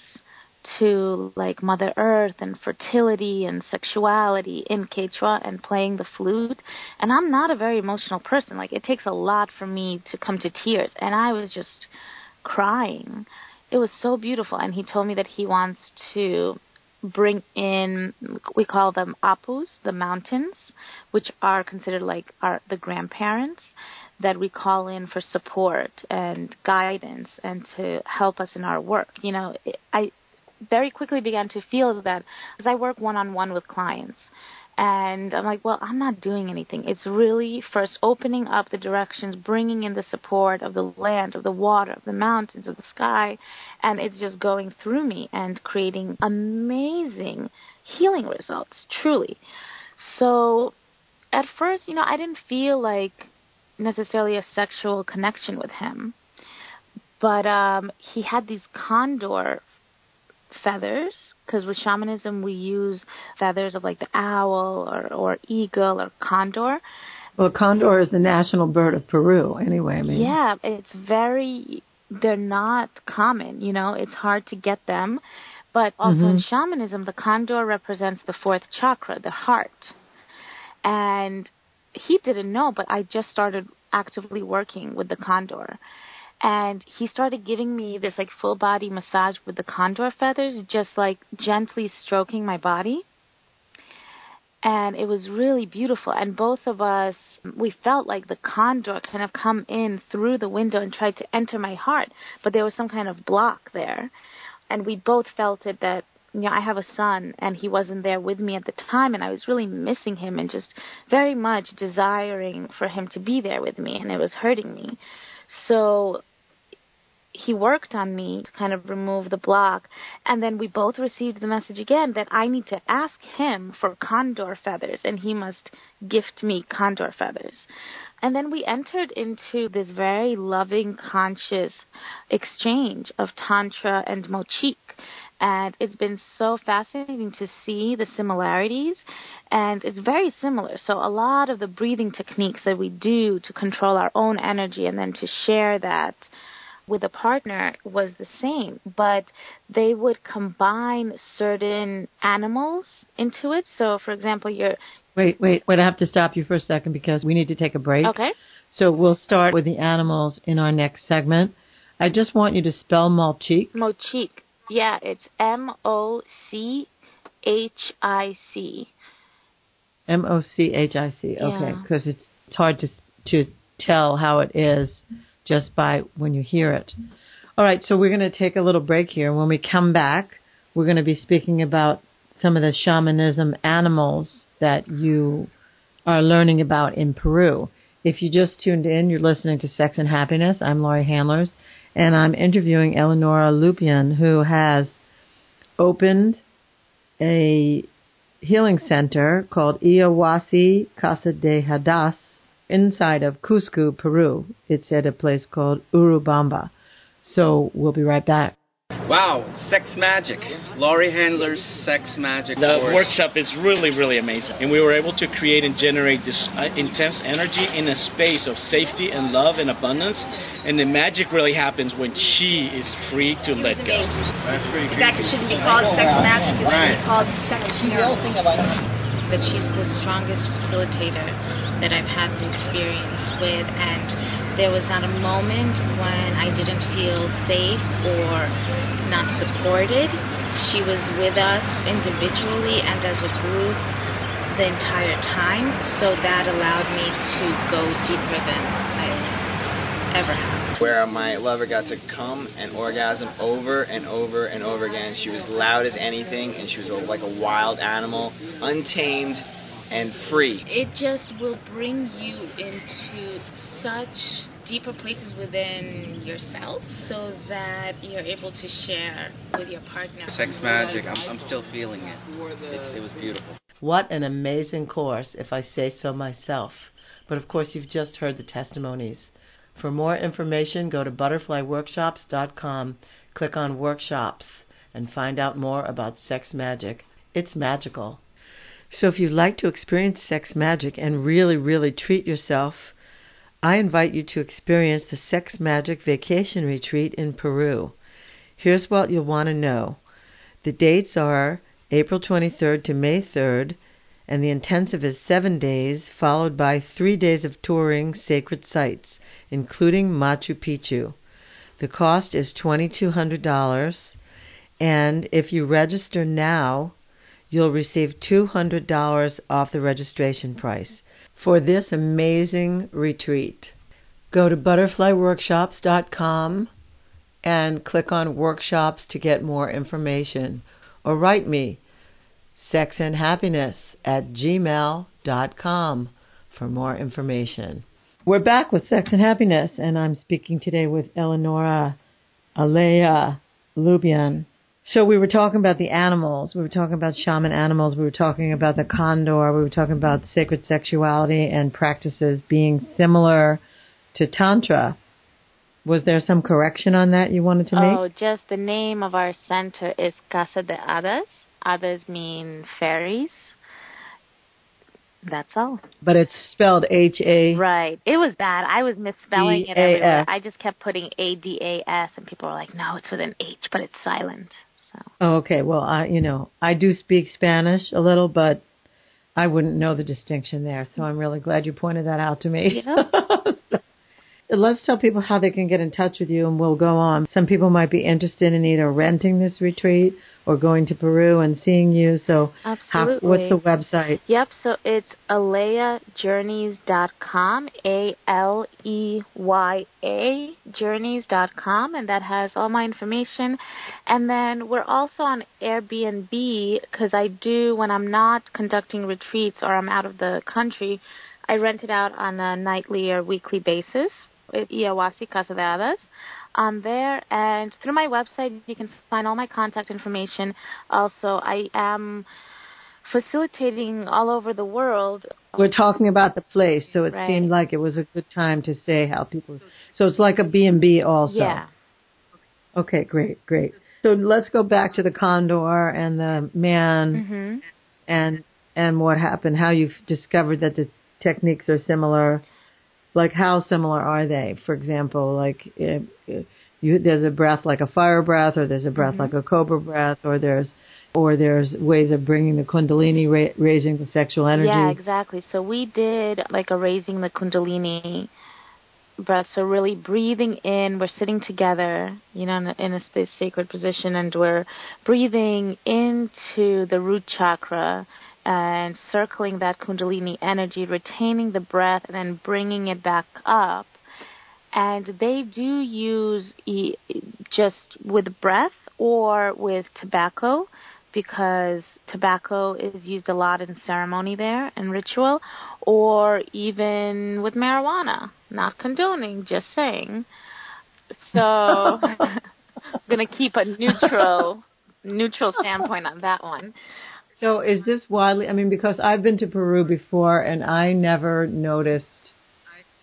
to like Mother Earth and fertility and sexuality in Quechua, and playing the flute. And I'm not a very emotional person. Like, it takes a lot for me to come to tears. And I was just crying. It was so beautiful. And he told me that he wants to bring in, we call them apus, the mountains, which are considered like our the grandparents that we call in for support and guidance and to help us in our work. You know, I very quickly began to feel that, because I work one-on-one with clients, and I'm like, well, I'm not doing anything. It's really first opening up the directions, bringing in the support of the land, of the water, of the mountains, of the sky, and it's just going through me and creating amazing healing results, truly. So at first, you know, I didn't feel like necessarily a sexual connection with him, but um, he had these condor feathers, because with shamanism we use feathers of like the owl or, or eagle or condor. Well, condor is the national bird of Peru anyway. I mean. Yeah, it's very, they're not common, you know, it's hard to get them. But also mm-hmm. in shamanism, the condor represents the fourth chakra, the heart. And he didn't know, but I just started actively working with the condor. And he started giving me this like full body massage with the condor feathers, just like gently stroking my body. And it was really beautiful. And both of us, we felt like the condor kind of come in through the window and tried to enter my heart, but there was some kind of block there. And we both felt it that, you know, I have a son and he wasn't there with me at the time, and I was really missing him and just very much desiring for him to be there with me, and it was hurting me. So he worked on me to kind of remove the block, and then we both received the message again that I need to ask him for condor feathers, and he must gift me condor feathers. And then we entered into this very loving, conscious exchange of Tantra and Mochique. And it's been so fascinating to see the similarities, and it's very similar. So a lot of the breathing techniques that we do to control our own energy and then to share that with a partner was the same, but they would combine certain animals into it. So, for example, you're... Wait, wait, wait, I have to stop you for a second because we need to take a break. Okay. So we'll start with the animals in our next segment. I just want you to spell Mochique. Mochique. Yeah, it's M O C H I C. M O C H I C, okay, Yeah. because it's, it's hard to to tell how it is just by when you hear it. All right, so we're going to take a little break here. When we come back, we're going to be speaking about some of the shamanism animals that you are learning about in Peru. If you just tuned in, you're listening to Sex and Happiness. I'm Laurie Handlers, and I'm interviewing Eleonora Lupian, who has opened a healing center called Iawasi Casa de Hadas inside of Cusco, Peru. It's at a place called Urubamba. So we'll be right back. Wow, Sex Magic. Laurie Handler's Sex Magic The course. workshop is really, really amazing. And we were able to create and generate this uh, intense energy in a space of safety and love and abundance. And the magic really happens when she is free to let go. That's pretty creepy. That shouldn't be called sex magic. It should be called sex therapy. That she's the strongest facilitator that I've had the experience with, and there was not a moment when I didn't feel safe or not supported. She was with us individually and as a group the entire time, so that allowed me to go deeper than I've ever had. Where my lover got to come and orgasm over and over and over again. She was loud as anything, and she was a, like a wild animal, untamed and free. It just will bring you into such deeper places within yourself so that you're able to share with your partner. Sex Magic, I'm, I'm still feeling it. It's, it was beautiful. What an amazing course, if I say so myself. But of course, you've just heard the testimonies. For more information, go to butterfly workshops dot com, click on Workshops, and find out more about Sex Magic. It's magical. So if you'd like to experience Sex Magic and really, really treat yourself, I invite you to experience the Sex Magic Vacation Retreat in Peru. Here's what you'll want to know. The dates are April twenty-third to May third, and the intensive is seven days, followed by three days of touring sacred sites, including Machu Picchu. The cost is two thousand two hundred dollars, and if you register now, you'll receive two hundred dollars off the registration price for this amazing retreat. Go to butterfly workshops dot com and click on Workshops to get more information, or write me, sexandhappiness at gmail dot com for more information. We're back with Sex and Happiness, and I'm speaking today with Eleonora Alea Lubian. So we were talking about the animals. We were talking about shaman animals. We were talking about the condor. We were talking about sacred sexuality and practices being similar to Tantra. Was there some correction on that you wanted to make? Oh, just the name of our center is Casa de Hadas. Hadas mean fairies. That's all. But it's spelled H A. Right. It was bad. I was misspelling it D A S. everywhere. I just kept putting A D A S, and people were like, no, it's with an H, but it's silent. So. Oh, okay. Well, I, you know, I do speak Spanish a little, but I wouldn't know the distinction there. So I'm really glad you pointed that out to me. Yeah. So let's tell people how they can get in touch with you, and we'll go on. Some people might be interested in either renting this retreat or going to Peru and seeing you. So Absolutely. How, what's the website? Yep, so it's alea journeys dot com, A L E Y A, journeys dot com, and that has all my information. And then we're also on Airbnb, because I do, when I'm not conducting retreats or I'm out of the country, I rent it out on a nightly or weekly basis. It's Iawasi Casa de Hadas on there, and through my website you can find all my contact information. Also, I am facilitating all over the world. We're talking about the place, so it Right. seemed like it was a good time to say how people... So it's like a B and B also. Yeah. Okay, great, great. So let's go back to the condor and the man Mm-hmm. and and what happened, how you've discovered that the techniques are similar. Like, how similar are they? For example, like, if, if you, there's a breath like a fire breath, or there's a breath Mm-hmm. like a cobra breath, or there's or there's ways of bringing the kundalini, ra- raising the sexual energy. Yeah, exactly. So we did like a raising the kundalini breath. So really breathing in, we're sitting together, you know, in a, in a this sacred position, and we're breathing into the root chakra and circling that kundalini energy, retaining the breath, and then bringing it back up. And they do use e- just with breath or with tobacco, because tobacco is used a lot in ceremony there and ritual, or even with marijuana. Not condoning, just saying. So I'm going to keep a neutral, neutral standpoint on that one. So is this widely, I mean, because I've been to Peru before and I never noticed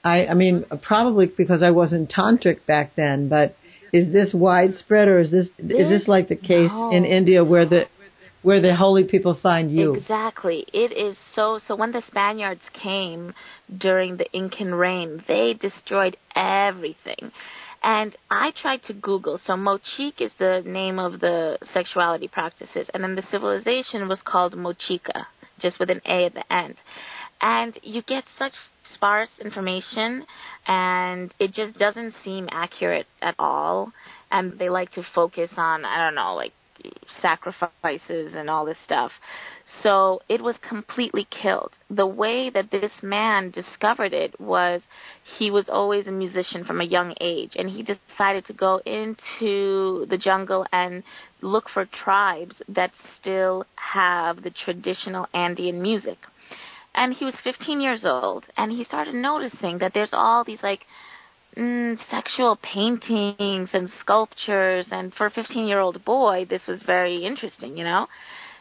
I, I mean, probably because I wasn't tantric back then, but is this widespread, or is this, this is this like the case no. in India where the where the holy people find you? Exactly. It is so. So when the Spaniards came during the Incan reign, they destroyed everything. And I tried to Google. So Mochique is the name of the sexuality practices, and then the civilization was called Mochica, just with an A at the end. And you get such sparse information, and it just doesn't seem accurate at all. And they like to focus on, I don't know, like sacrifices and all this stuff. So it was completely killed. The way that this man discovered it was he was always a musician from a young age, and he decided to go into the jungle and look for tribes that still have the traditional Andean music. And he was fifteen years old, and he started noticing that there's all these, like, mm, sexual paintings and sculptures, and for a fifteen-year-old boy, this was very interesting, you know?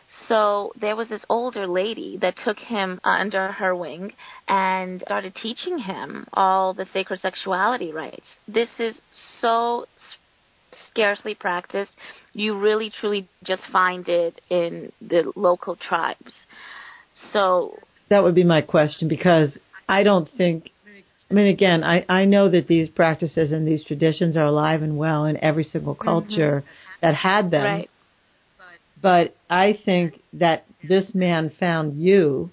So there was this older lady that took him under her wing and started teaching him all the sacred sexuality rites. This is so scarcely practiced. You really, truly just find it in the local tribes. So that would be my question, because I don't think, I mean, again, I, I know that these practices and these traditions are alive and well in every single culture mm-hmm. that had them. Right. But I think that this man found you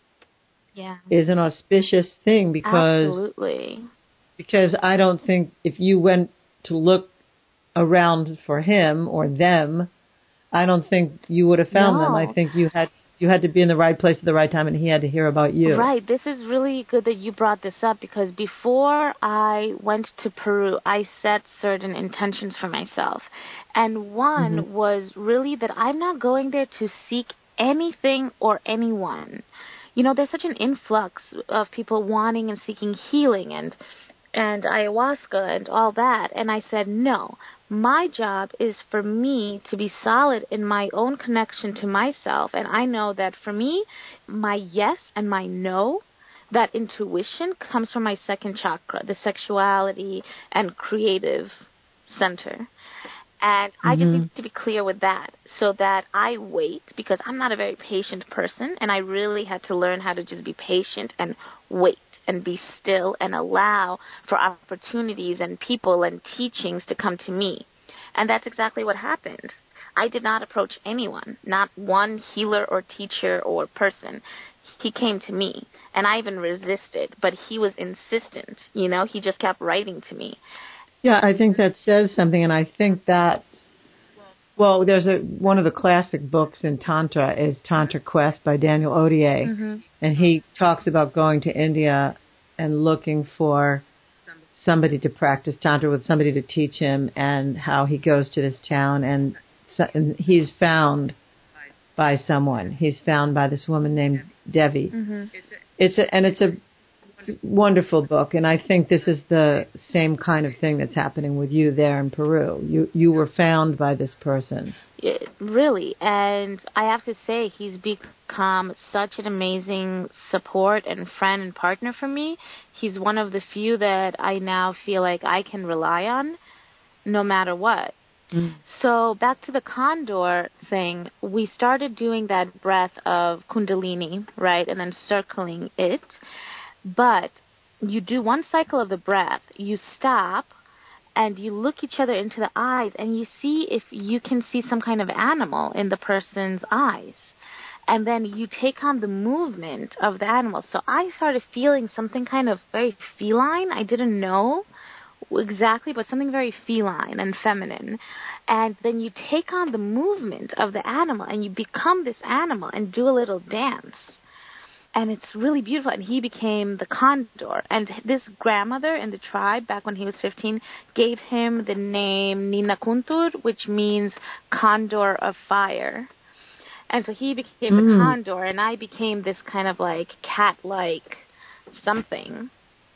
yeah. is an auspicious thing, because Absolutely. because I don't think if you went to look around for him or them, I don't think you would have found no. them. I think you had you had to be in the right place at the right time, and he had to hear about you. Right. This is really good that you brought this up, because before I went to Peru, I set certain intentions for myself. And one mm-hmm. was really that I'm not going there to seek anything or anyone. You know, there's such an influx of people wanting and seeking healing and and ayahuasca and all that. And I said, no, my job is for me to be solid in my own connection to myself. And I know that for me, my yes and my no, that intuition comes from my second chakra, the sexuality and creative center. And mm-hmm. I just need to be clear with that, so that I wait, because I'm not a very patient person, and I really had to learn how to just be patient and wait and be still and allow for opportunities and people and teachings to come to me. And that's exactly what happened. I did not approach anyone, not one healer or teacher or person. He came to me, and I even resisted, but he was insistent. You know, he just kept writing to me. Yeah, I think that says something, and I think that, well, there's a one of the classic books in Tantra is Tantra Quest by Daniel Odier, mm-hmm. and he talks about going to India and looking for somebody to practice Tantra with, somebody to teach him, and how he goes to this town, and, and he's found by someone. He's found by this woman named Devi. Mm-hmm. It's a, and it's a wonderful book, and I think this is the same kind of thing that's happening with you there in Peru. You you were found by this person. It, really, and I have to say he's become such an amazing support and friend and partner for me. He's one of the few that I now feel like I can rely on no matter what. Mm. So back to the condor thing, we started doing that breath of Kundalini, right, and then circling it. But you do one cycle of the breath, you stop, and you look each other into the eyes, and you see if you can see some kind of animal in the person's eyes. And then you take on the movement of the animal. So I started feeling something kind of very feline. I didn't know exactly, but something very feline and feminine. And then you take on the movement of the animal, and you become this animal and do a little dance. And it's really beautiful. And he became the condor. And this grandmother in the tribe, back when he was fifteen, gave him the name Nina Kuntur, which means condor of fire. And so he became mm. the condor, and I became this kind of like cat-like something.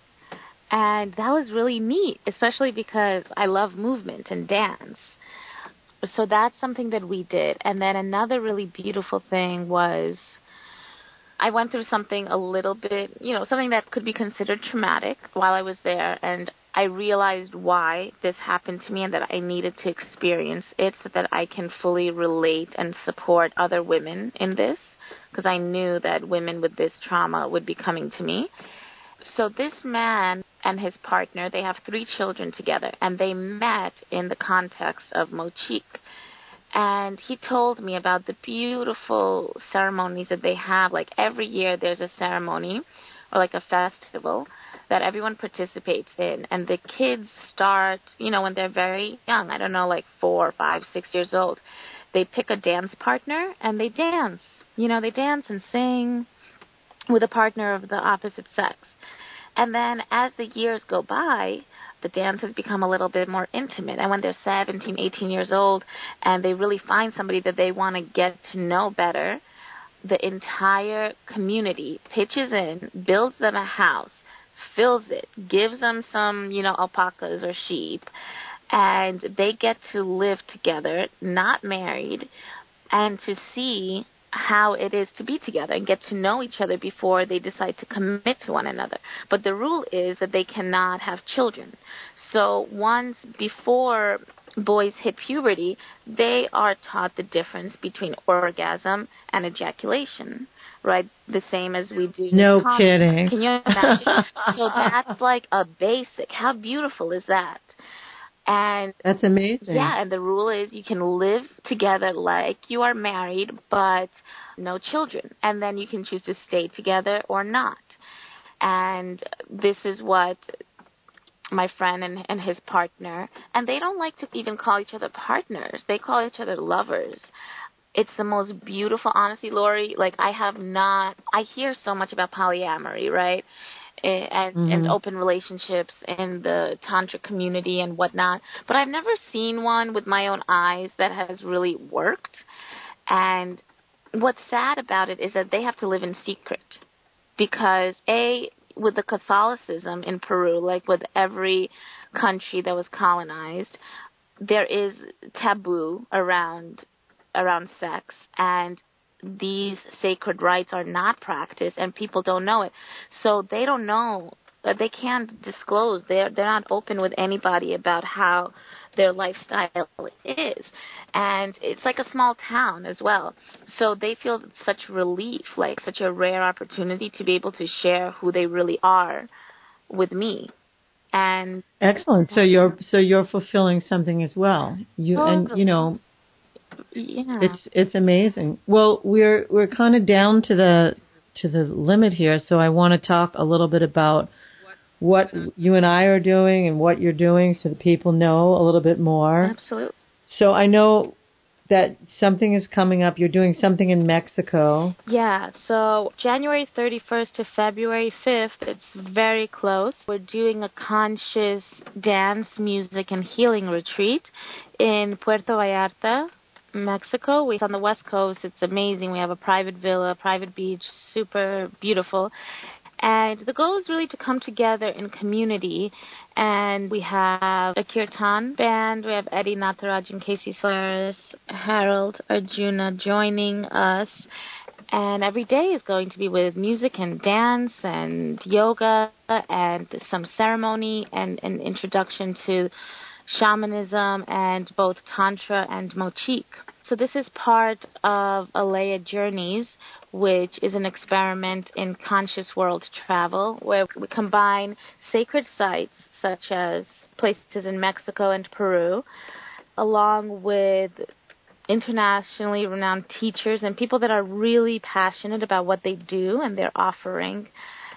And that was really neat, especially because I love movement and dance. So that's something that we did. And then another really beautiful thing was I went through something a little bit, you know, something that could be considered traumatic while I was there, and I realized why this happened to me and that I needed to experience it so that I can fully relate and support other women in this, because I knew that women with this trauma would be coming to me. So this man and his partner, they have three children together, and they met in the context of Mochique. And he told me about the beautiful ceremonies that they have. Like every year there's a ceremony or like a festival that everyone participates in. And the kids start, you know, when they're very young, I don't know, like four, five, six years old. They pick a dance partner and they dance. You know, they dance and sing with a partner of the opposite sex. And then as the years go by, the dance has become a little bit more intimate. And when they're seventeen, eighteen years old and they really find somebody that they want to get to know better, the entire community pitches in, builds them a house, fills it, gives them some, you know, alpacas or sheep, and they get to live together, not married, and to see how it is to be together and get to know each other before they decide to commit to one another. But the rule is that they cannot have children. So once before boys hit puberty, they are taught the difference between orgasm and ejaculation, right? The same as we do. No in college. kidding. Can you imagine? So that's like a basic. How beautiful is that? And that's amazing. Yeah, and the rule is you can live together like you are married, but no children. And then you can choose to stay together or not. And this is what my friend and, and his partner, and they don't like to even call each other partners. They call each other lovers. It's the most beautiful, honestly, Lori, like I have not, I hear so much about polyamory, right? And, mm-hmm. and open relationships in the tantric community and whatnot. But I've never seen one with my own eyes that has really worked. And what's sad about it is that they have to live in secret. Because, A, with the Catholicism in Peru, like with every country that was colonized, there is taboo around around sex, and these sacred rites are not practiced, and people don't know it. So they don't know, they can't disclose. They're, they're not open with anybody about how their lifestyle is. And it's like a small town as well. So they feel such relief, like such a rare opportunity to be able to share who they really are with me. And excellent. So you're so you're fulfilling something as well. You totally. and you know Yeah. It's it's amazing. Well, we're we're kind of down to the to the limit here, so I want to talk a little bit about what you and I are doing and what you're doing, so that people know a little bit more. Absolutely. So I know that something is coming up. You're doing something in Mexico. Yeah, so January thirty-first to February fifth, it's very close. We're doing a conscious dance, music, and healing retreat in Puerto Vallarta, Mexico. We're on the West Coast. It's amazing. We have a private villa, private beach, super beautiful. And the goal is really to come together in community. And we have a kirtan band. We have Eddie Nataraj and Casey Solaris, Harold Arjuna joining us. And every day is going to be with music and dance and yoga and some ceremony and an introduction to shamanism and both Tantra and Mochique. So this is part of Alea Journeys, which is an experiment in conscious world travel, where we combine sacred sites such as places in Mexico and Peru, along with internationally renowned teachers and people that are really passionate about what they do and their offering.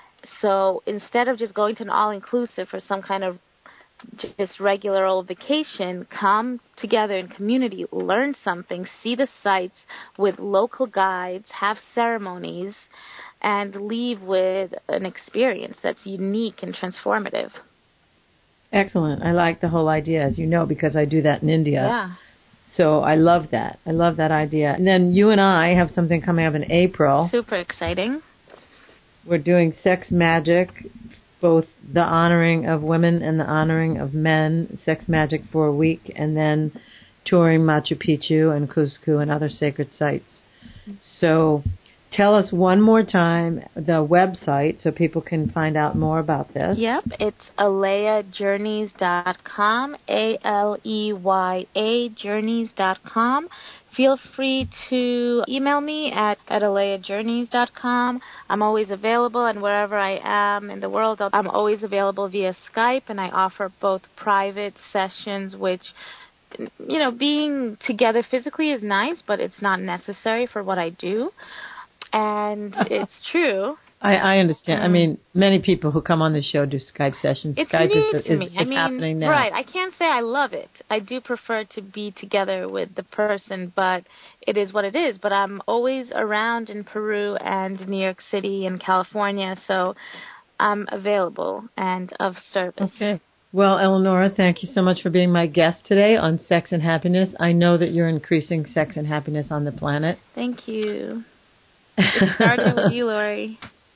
So instead of just going to an all-inclusive for some kind of just regular old vacation, come together in community, learn something, see the sites with local guides, have ceremonies, and leave with an experience that's unique and transformative. Excellent. I like the whole idea, as you know, because I do that in India. Yeah. So I love that. I love that idea. And then you and I have something coming up in April. Super exciting. We're doing Sex Magic, both the honoring of women and the honoring of men, Sex Magic for a week, and then touring Machu Picchu and Cusco and other sacred sites. So Tell us one more time the website so people can find out more about this. Yep, it's alea journeys dot com, A L E Y A journeys dot com. Feel free to email me at, at alea journeys dot com. I'm always available, and wherever I am in the world, I'm always available via Skype, and I offer both private sessions, which, you know, being together physically is nice, but it's not necessary for what I do. And it's true. I, I understand. Um, I mean, many people who come on the show do Skype sessions. It's Skype new is, to is, me. is I mean, happening now. right. I can't say I love it. I do prefer to be together with the person, but it is what it is. But I'm always around in Peru and New York City and California, so I'm available and of service. Okay. Well, Eleonora, thank you so much for being my guest today on Sex and Happiness. I know that you're increasing sex and happiness on the planet. Thank you. It started with you, Lori.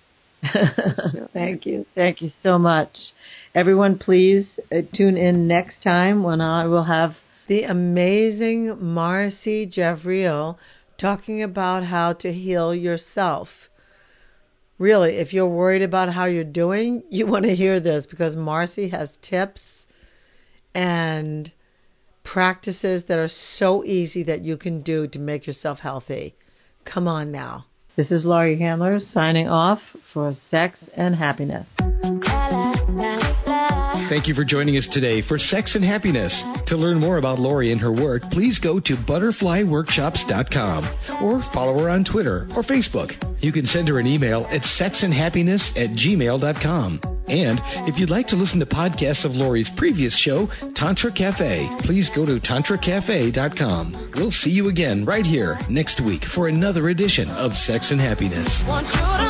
Thank you. Thank you so much. Everyone, please uh, tune in next time when I will have the amazing Marcy Javriel talking about how to heal yourself. Really, if you're worried about how you're doing, you want to hear this, because Marcy has tips and practices that are so easy that you can do to make yourself healthy. Come on now. This is Laurie Handler signing off for Sex and Happiness. Thank you for joining us today for Sex and Happiness. To learn more about Laurie and her work, please go to butterfly workshops dot com or follow her on Twitter or Facebook. You can send her an email at sexandhappiness at gmail dot com. And if you'd like to listen to podcasts of Laurie's previous show, Tantra Cafe, please go to tantra cafe dot com. We'll see you again right here next week for another edition of Sex and Happiness. Want you to